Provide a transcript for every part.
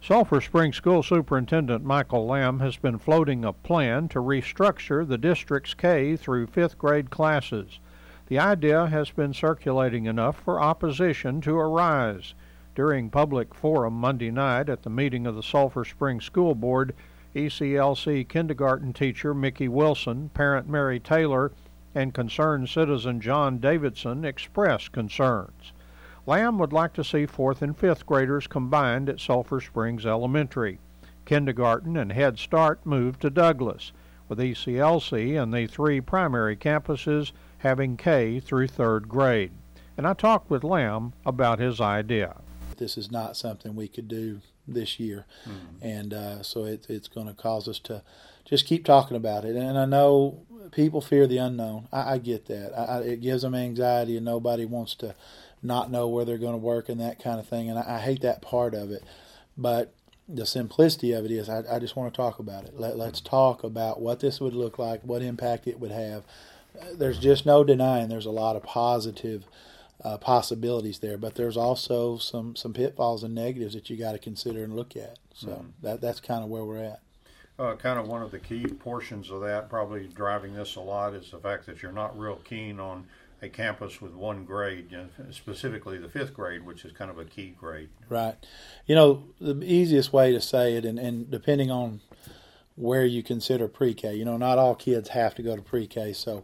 Sulphur Springs School Superintendent Michael Lamb has been floating a plan to restructure the district's K through 5th grade classes. The idea has been circulating enough for opposition to arise. During public forum Monday night at the meeting of the Sulphur Springs School Board, ECLC kindergarten teacher Mickey Wilson, parent Mary Taylor, and concerned citizen John Davidson expressed concerns. Lamb would like to see 4th and 5th graders combined at Sulphur Springs Elementary. Kindergarten and Head Start moved to Douglas, with ECLC and the 3 primary campuses having K through 3rd grade. And I talked with Lamb about his idea. This is not something we could do this year, and so it's going to cause us to just keep talking about it. And I know people fear the unknown. I get that. It gives them anxiety, and nobody wants to not know where they're going to work and that kind of thing, and I hate that part of it. But the simplicity of it is I just want to talk about it. Let's talk about what this would look like, what impact it would have. There's just no denying there's a lot of positive possibilities there, but there's also some pitfalls and negatives that you got to consider and look at. So that's kind of where we're at. Kind of one of the key portions of that, probably driving this a lot, is the fact that you're not real keen on a campus with one grade, specifically the 5th grade, which is kind of a key grade. Right. You know, the easiest way to say it, and depending on where you consider pre-K, not all kids have to go to pre-K. So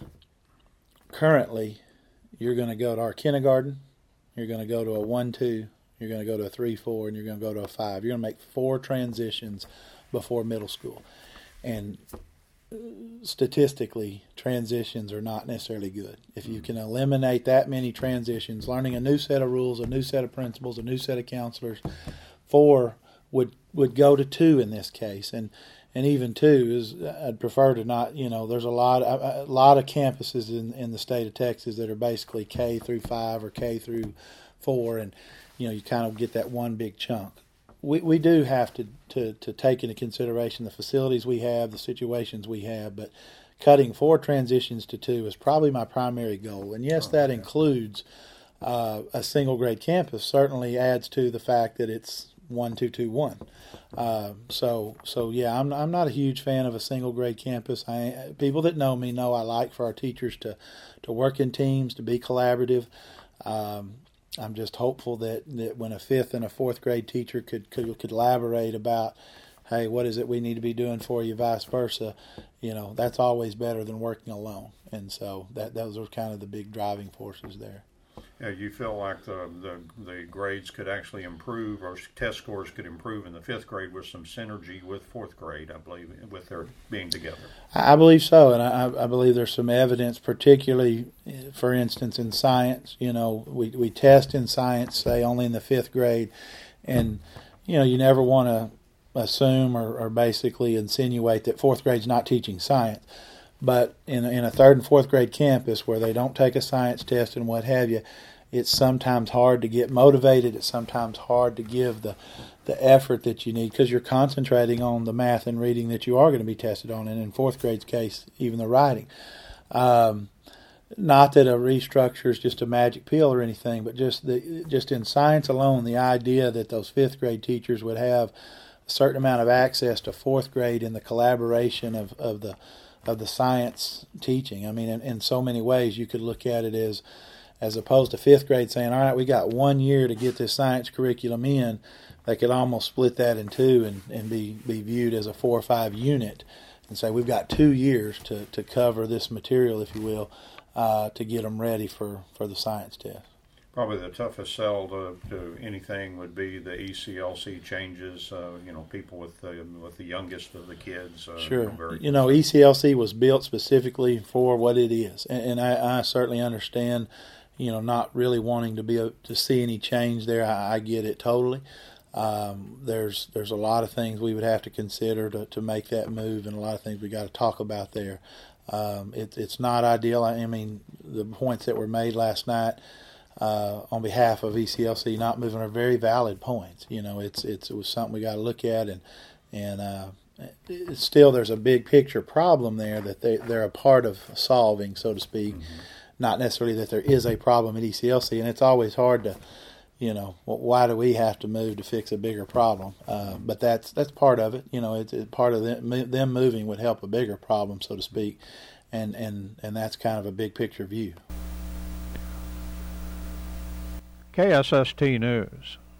currently, you're going to go to our kindergarten, you're going to go to a 1-2, you're going to go to a 3-4, and you're going to go to a 5. You're going to make 4 transitions before middle school. And statistically, transitions are not necessarily good. If you can eliminate that many transitions, learning a new set of rules, a new set of principles, a new set of counselors, 4 would go to 2 in this case. And even 2 is, I'd prefer to not, there's a lot of campuses in the state of Texas that are basically K through 5 or K through 4, and you kind of get that one big chunk. We do have to take into consideration the facilities we have, the situations we have, but cutting 4 transitions to 2 is probably my primary goal. And yes, that includes a single grade campus. Certainly adds to the fact that it's 1-2-2-1. So yeah, I'm not a huge fan of a single grade campus. People that know me know I like for our teachers to work in teams, to be collaborative. I'm just hopeful that when a 5th and a 4th grade teacher could collaborate about, hey, what is it we need to be doing for you, vice versa, that's always better than working alone. And so those are kind of the big driving forces there. Yeah, you feel like the grades could actually improve, or test scores could improve in the 5th grade with some synergy with 4th grade, I believe, with their being together. I believe so, and I believe there's some evidence, particularly, for instance, in science. We test in science, say, only in the 5th grade, and, you never want to assume or basically insinuate that 4th grade's not teaching science. But in a 3rd and 4th grade campus where they don't take a science test and what have you, it's sometimes hard to get motivated. It's sometimes hard to give the effort that you need because you're concentrating on the math and reading that you are going to be tested on, and in 4th grade's case, even the writing. Not that a restructure is just a magic pill or anything, but just in science alone, the idea that those 5th grade teachers would have a certain amount of access to 4th grade in the collaboration of the science teaching. I mean, in so many ways, you could look at it as opposed to 5th grade saying, all right, we got 1 year to get this science curriculum in. They could almost split that in 2 and be viewed as a 4 or 5 unit and say we've got 2 years to cover this material, if you will, to get them ready for the science test. Probably the toughest sell to anything would be the ECLC changes. People with the youngest of the kids. Sure. ECLC was built specifically for what it is, and I certainly understand. Not really wanting to see any change there. I get it totally. There's a lot of things we would have to consider to make that move, and a lot of things we got to talk about there. It's not ideal. I mean, the points that were made last night. On behalf of ECLC not moving are very valid points. It was something we got to look at, and it's still there's a big picture problem there that they're a part of solving, so to speak. Mm-hmm. Not necessarily that there is a problem at ECLC, and it's always hard to, you know, why do we have to move to fix a bigger problem? But that's part of it. You know, it's part of them moving would help a bigger problem, so to speak, and that's kind of a big picture view. KSST News.